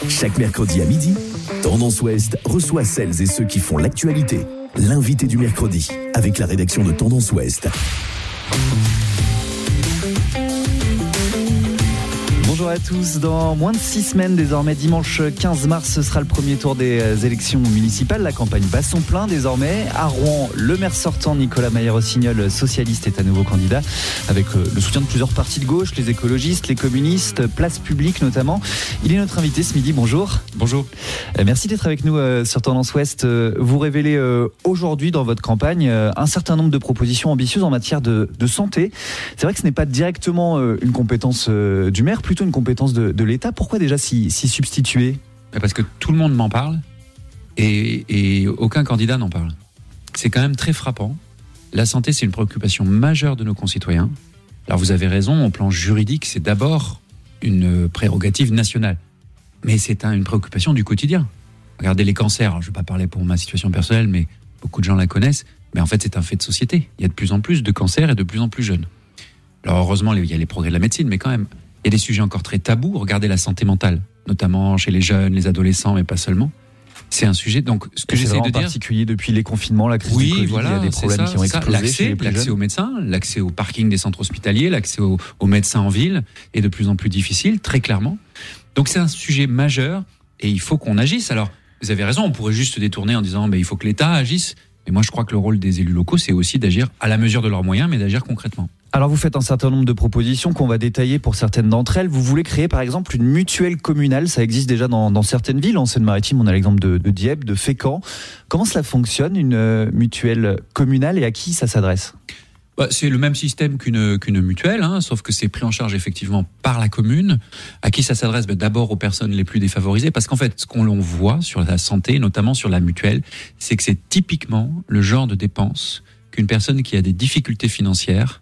Chaque mercredi à midi, Tendance Ouest reçoit celles et ceux qui font l'actualité. L'invité du mercredi, avec la rédaction de Tendance Ouest. Bonjour à tous, dans moins de 6 semaines désormais, dimanche 15 mars, ce sera le premier tour des élections municipales. La campagne bat son plein désormais. À Rouen, le maire sortant Nicolas Maillé-Rossignol, socialiste, est à nouveau candidat, avec le soutien de plusieurs partis de gauche, les écologistes, les communistes, Place Publique notamment. Il est notre invité ce midi, bonjour. Bonjour. Merci d'être avec nous sur Tendance Ouest. Vous révélez aujourd'hui dans votre campagne un certain nombre de propositions ambitieuses en matière de santé. C'est vrai que ce n'est pas directement une compétence du maire, plutôt une compétence de l'État. Pourquoi déjà s'y substituer ? Parce que tout le monde m'en parle et aucun candidat n'en parle. C'est quand même très frappant. La santé, c'est une préoccupation majeure de nos concitoyens. Alors vous avez raison, au plan juridique, c'est d'abord une prérogative nationale. Mais c'est une préoccupation du quotidien. Regardez les cancers. Alors, je ne vais pas parler pour ma situation personnelle, mais beaucoup de gens la connaissent. Mais en fait, c'est un fait de société. Il y a de plus en plus de cancers et de plus en plus jeunes. Alors heureusement, il y a les progrès de la médecine, mais quand même, il y a des sujets encore très tabous. Regardez la santé mentale, notamment chez les jeunes, les adolescents, mais pas seulement. C'est un sujet, donc, ce que j'essaie de dire... en particulier depuis les confinements, la crise du Covid, il y a des problèmes qui ont explosé chez les plus jeunes. L'accès aux médecins, l'accès au parking des centres hospitaliers, l'accès aux médecins en ville est de plus en plus difficile, très clairement. Donc c'est un sujet majeur et il faut qu'on agisse. Alors, vous avez raison, on pourrait juste se détourner en disant il faut que l'État agisse. Mais moi, je crois que le rôle des élus locaux, c'est aussi d'agir à la mesure de leurs moyens, mais d'agir concrètement. Alors vous faites un certain nombre de propositions qu'on va détailler pour certaines d'entre elles. Vous voulez créer par exemple une mutuelle communale, ça existe déjà dans certaines villes. En Seine-Maritime, on a l'exemple de Dieppe, de Fécamp. Comment cela fonctionne, une mutuelle communale, et à qui ça s'adresse ? C'est le même système qu'une mutuelle, sauf que c'est pris en charge effectivement par la commune. À qui ça s'adresse ? D'abord aux personnes les plus défavorisées, parce qu'en fait, ce qu'on voit sur la santé, notamment sur la mutuelle, c'est que c'est typiquement le genre de dépenses qu'une personne qui a des difficultés financières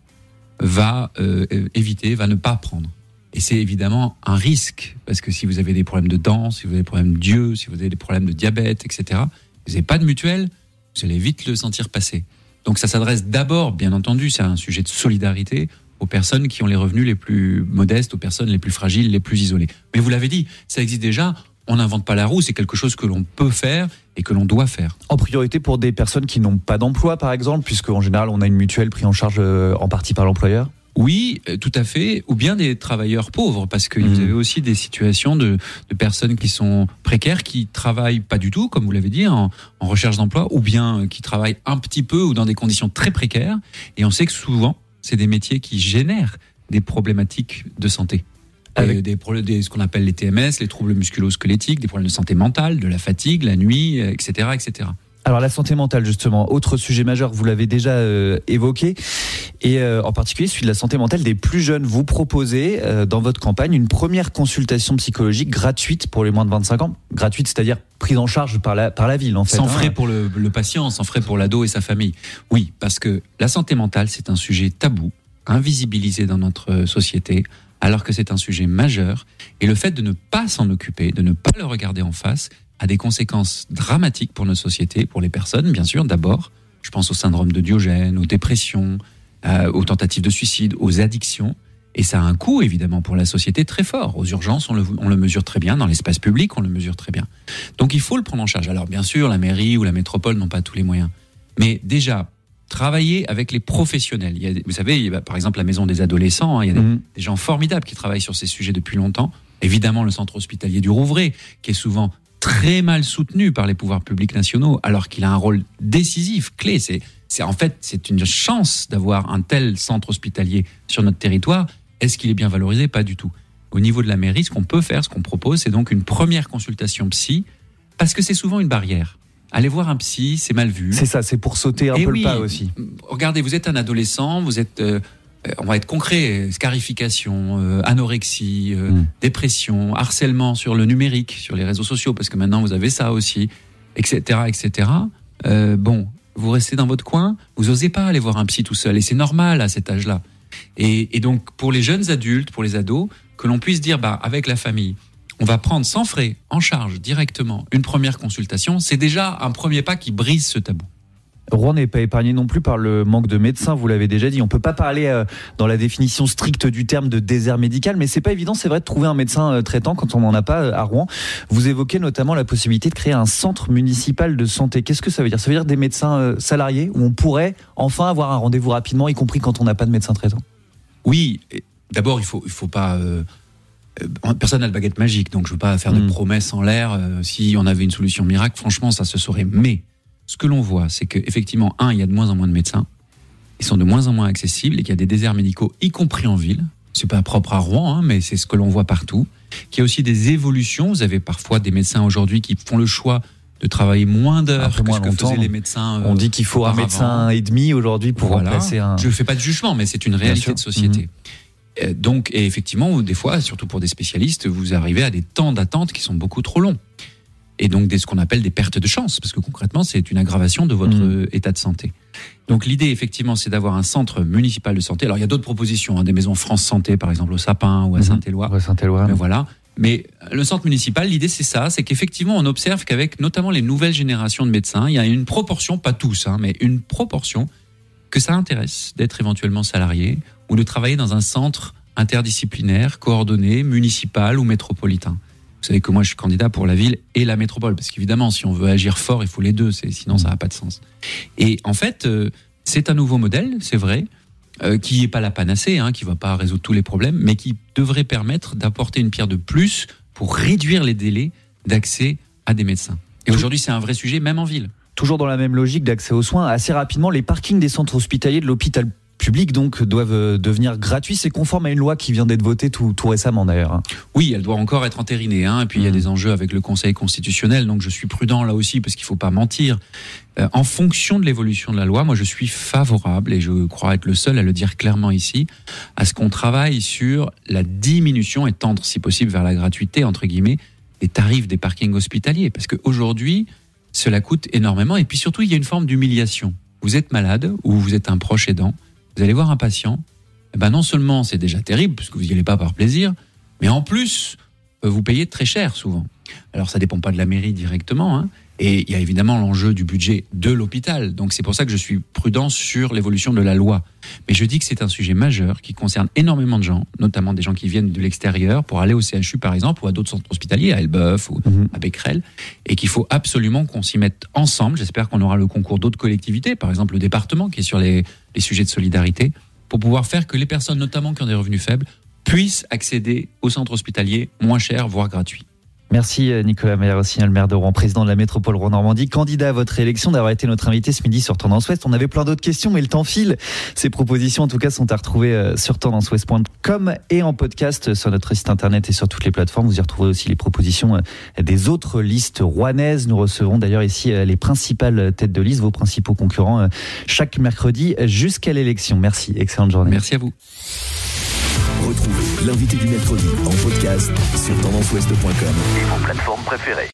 va éviter, va ne pas prendre. Et c'est évidemment un risque, parce que si vous avez des problèmes de dents, si vous avez des problèmes d'yeux, si vous avez des problèmes de diabète, etc., vous n'avez pas de mutuelle, vous allez vite le sentir passer. Donc ça s'adresse d'abord, bien entendu, c'est un sujet de solidarité aux personnes qui ont les revenus les plus modestes, aux personnes les plus fragiles, les plus isolées. Mais vous l'avez dit, ça existe déjà, on n'invente pas la roue, c'est quelque chose que l'on peut faire et que l'on doit faire. En priorité pour des personnes qui n'ont pas d'emploi, par exemple, puisque en général on a une mutuelle prise en charge en partie par l'employeur ? Oui, tout à fait. Ou bien des travailleurs pauvres, parce que vous avez aussi des situations de personnes qui sont précaires, qui travaillent pas du tout, comme vous l'avez dit, en recherche d'emploi, ou bien qui travaillent un petit peu ou dans des conditions très précaires. Et on sait que souvent, c'est des métiers qui génèrent des problématiques de santé. Avec ce qu'on appelle les TMS, les troubles musculo-squelettiques, des problèmes de santé mentale, de la fatigue, la nuit, etc., etc. Alors la santé mentale justement, autre sujet majeur, vous l'avez déjà évoqué, et en particulier celui de la santé mentale des plus jeunes. Vous proposez dans votre campagne une première consultation psychologique gratuite pour les moins de 25 ans, gratuite c'est-à-dire prise en charge par la ville en fait. Sans frais pour le patient, sans frais pour l'ado et sa famille. Oui, parce que la santé mentale c'est un sujet tabou, invisibilisé dans notre société, alors que c'est un sujet majeur, et le fait de ne pas s'en occuper, de ne pas le regarder en face, a des conséquences dramatiques pour notre société, pour les personnes, bien sûr, d'abord. Je pense au syndrome de Diogène, aux dépressions, aux tentatives de suicide, aux addictions. Et ça a un coût, évidemment, pour la société très fort. Aux urgences, on le mesure très bien. Dans l'espace public, on le mesure très bien. Donc, il faut le prendre en charge. Alors, bien sûr, la mairie ou la métropole n'ont pas tous les moyens. Mais déjà, travailler avec les professionnels. Vous savez, il y a, par exemple, la maison des adolescents. Il y a des gens formidables qui travaillent sur ces sujets depuis longtemps. Évidemment, le centre hospitalier du Rouvray, qui est souvent très mal soutenu par les pouvoirs publics nationaux, alors qu'il a un rôle décisif, clé. C'est une chance d'avoir un tel centre hospitalier sur notre territoire. Est-ce qu'il est bien valorisé ? Pas du tout. Au niveau de la mairie, ce qu'on peut faire, ce qu'on propose, c'est donc une première consultation psy, parce que c'est souvent une barrière. Aller voir un psy, c'est mal vu. C'est ça, c'est pour sauter un peu le pas aussi. Regardez, vous êtes un adolescent, vous êtes... on va être concret, scarification, anorexie, dépression, harcèlement sur le numérique, sur les réseaux sociaux, parce que maintenant vous avez ça aussi, etc., etc. Vous restez dans votre coin, vous osez pas aller voir un psy tout seul, et c'est normal à cet âge-là. Et donc pour les jeunes adultes, pour les ados, que l'on puisse dire, avec la famille, on va prendre sans frais, en charge directement, une première consultation, c'est déjà un premier pas qui brise ce tabou. Rouen n'est pas épargné non plus par le manque de médecins, vous l'avez déjà dit. On ne peut pas parler dans la définition stricte du terme de désert médical, mais c'est pas évident, c'est vrai, de trouver un médecin traitant quand on n'en a pas à Rouen. Vous évoquez notamment la possibilité de créer un centre municipal de santé. Qu'est-ce que ça veut dire ? Ça veut dire des médecins salariés où on pourrait enfin avoir un rendez-vous rapidement, y compris quand on n'a pas de médecin traitant ? Oui, d'abord il faut pas... personne n'a de baguette magique, donc je ne veux pas faire de promesses en l'air. Si on avait une solution miracle, franchement, ça se saurait. Mais ce que l'on voit, c'est qu'effectivement, il y a de moins en moins de médecins, ils sont de moins en moins accessibles et qu'il y a des déserts médicaux, y compris en ville. C'est pas propre à Rouen, mais c'est ce que l'on voit partout. Qu'il y a aussi des évolutions. Vous avez parfois des médecins aujourd'hui qui font le choix de travailler moins d'heures que ce que faisaient les médecins. On dit qu'il faut un médecin et demi aujourd'hui pour remplacer un... Je ne fais pas de jugement, mais c'est une réalité de société. Donc, et effectivement, des fois, surtout pour des spécialistes, vous arrivez à des temps d'attente qui sont beaucoup trop longs. Et donc, ce qu'on appelle des pertes de chance, parce que concrètement, c'est une aggravation de votre état de santé. Donc, l'idée, effectivement, c'est d'avoir un centre municipal de santé. Alors, il y a d'autres propositions, des maisons France Santé, par exemple, au Sapin ou à Saint-Éloi. Mais voilà. Mais le centre municipal, l'idée, c'est ça, c'est qu'effectivement, on observe qu'avec notamment les nouvelles générations de médecins, il y a une proportion, pas tous, mais une proportion que ça intéresse d'être éventuellement salarié ou de travailler dans un centre interdisciplinaire, coordonné, municipal ou métropolitain. Vous savez que moi, je suis candidat pour la ville et la métropole, parce qu'évidemment, si on veut agir fort, il faut les deux, sinon ça n'a pas de sens. Et en fait, c'est un nouveau modèle, c'est vrai, qui n'est pas la panacée, qui ne va pas résoudre tous les problèmes, mais qui devrait permettre d'apporter une pierre de plus pour réduire les délais d'accès à des médecins. Et aujourd'hui, c'est un vrai sujet, même en ville. Toujours dans la même logique d'accès aux soins, assez rapidement, les parkings des centres hospitaliers de l'hôpital public donc doivent devenir gratuits. C'est conforme à une loi qui vient d'être votée tout récemment d'ailleurs. Oui, elle doit encore être entérinée. Et puis il y a des enjeux avec le Conseil constitutionnel, donc je suis prudent là aussi parce qu'il ne faut pas mentir. En fonction de l'évolution de la loi, moi je suis favorable, et je crois être le seul à le dire clairement ici, à ce qu'on travaille sur la diminution et tendre si possible vers la gratuité, entre guillemets, des tarifs des parkings hospitaliers. Parce qu'aujourd'hui, cela coûte énormément. Et puis surtout, il y a une forme d'humiliation. Vous êtes malade ou vous êtes un proche aidant, vous allez voir un patient, non seulement c'est déjà terrible, parce que vous n'y allez pas par plaisir, mais en plus, vous payez très cher souvent. Alors ça ne dépend pas de la mairie directement, et il y a évidemment l'enjeu du budget de l'hôpital. Donc c'est pour ça que je suis prudent sur l'évolution de la loi. Mais je dis que c'est un sujet majeur qui concerne énormément de gens, notamment des gens qui viennent de l'extérieur pour aller au CHU par exemple, ou à d'autres centres hospitaliers, à Elbeuf ou à Becquerel, et qu'il faut absolument qu'on s'y mette ensemble. J'espère qu'on aura le concours d'autres collectivités, par exemple le département qui est sur les sujets de solidarité, pour pouvoir faire que les personnes, notamment qui ont des revenus faibles, puissent accéder aux centres hospitaliers moins chers, voire gratuits. Merci Nicolas Meyer-Rossignol, maire de Rouen, président de la métropole Rouen-Normandie, candidat à votre élection, d'avoir été notre invité ce midi sur Tendance Ouest. On avait plein d'autres questions, mais le temps file. Ces propositions, en tout cas, sont à retrouver sur tendanceouest.com et en podcast sur notre site internet et sur toutes les plateformes. Vous y retrouverez aussi les propositions des autres listes rouennaises. Nous recevrons d'ailleurs ici les principales têtes de liste, vos principaux concurrents, chaque mercredi jusqu'à l'élection. Merci, excellente journée. Merci à vous. Retrouvez l'invité du mercredi en podcast sur tendanceouest.com et vos plateformes préférées.